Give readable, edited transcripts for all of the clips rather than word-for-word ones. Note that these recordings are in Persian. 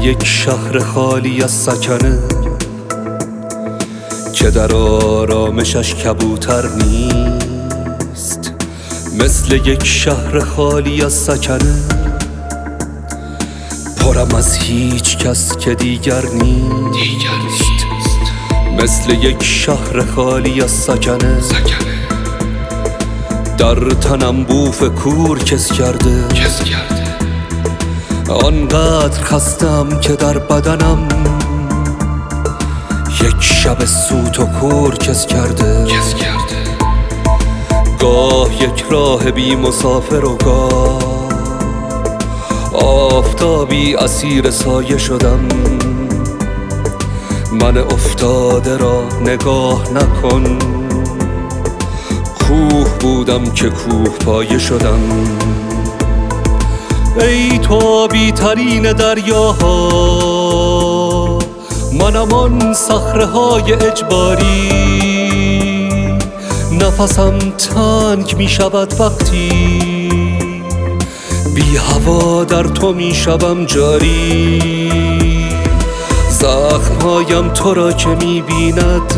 یک شهر خالی از سکنه که در آرامشش کبوتر نیست، مثل یک شهر خالی از سکنه پرم از هیچ کس که دیگر نیست، مثل یک شهر خالی از سکنه در تنم بوف کور کس کرده آنقدر خستم که در بدنم یک شب سوت و کور کس کرده. گاه یک راه بی مسافر و گاه آفتابی اسیر سایه شدم. من افتاده را نگاه نکن، کوه بودم که کوه پایه شدم. ای تو آبی ترین دریاها، منم آن صخره های اجباری. نفسم تنگ می شود وقتی بی هوا در تو می شوم جاری. زخمهایم تو را که می بیند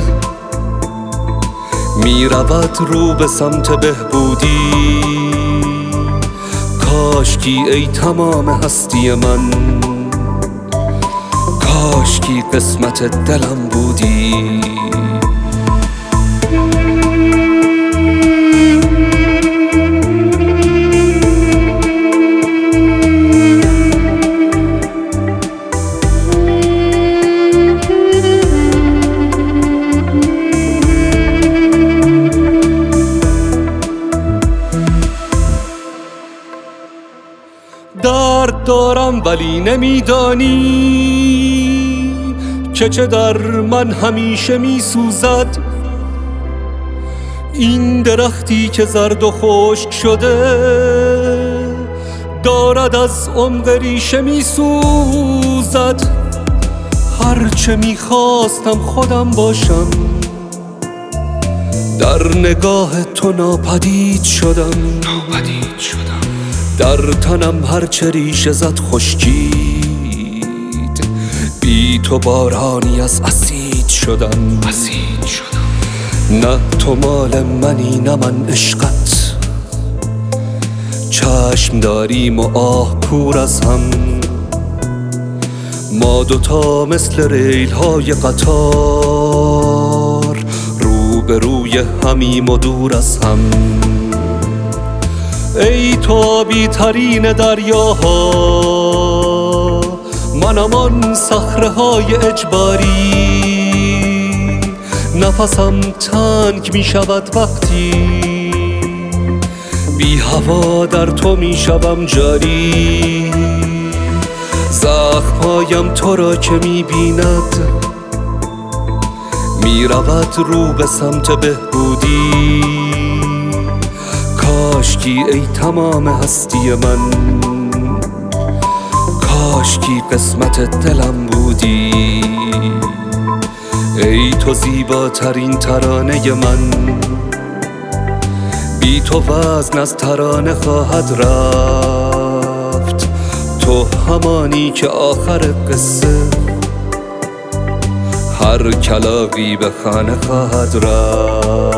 می رود رو به سمت بهبودی. کاشکی ای تمام هستی من، کاشکی قسمت دلم بودی. درد دارم ولی نمیدانی که چه در من همیشه می سوزد. این درختی که زرد و خشک شده دارد از عمق ریشه می سوزد. هرچه می خواستم خودم باشم، در نگاه تو ناپدید شدم. در تنم هرچه ریشه زد خشکید، بی تو بارانی از اسید شدم. نه تو مال منی نه من عشقت، چشم داریم و آه کور از هم. ما دوتا مثل ریل های قطار، رو به روی همیم و دور از هم. ای تو آبی ترین دریاها، منم آن صخره های اجباری. نفسم تنگ می شود وقتی بی هوا در تو می شوم جاری. زخمهایم تو را که می بیند می رود رو به سمت بهبودی. کاشکی ای تمام هستی من، کاشکی قسمت دلم بودی. ای تو زیباترین ترانه من، بی تو وزن از ترانه خواهد رفت. تو همانی که آخر قصه هر کلاغی به خانه خواهد رفت.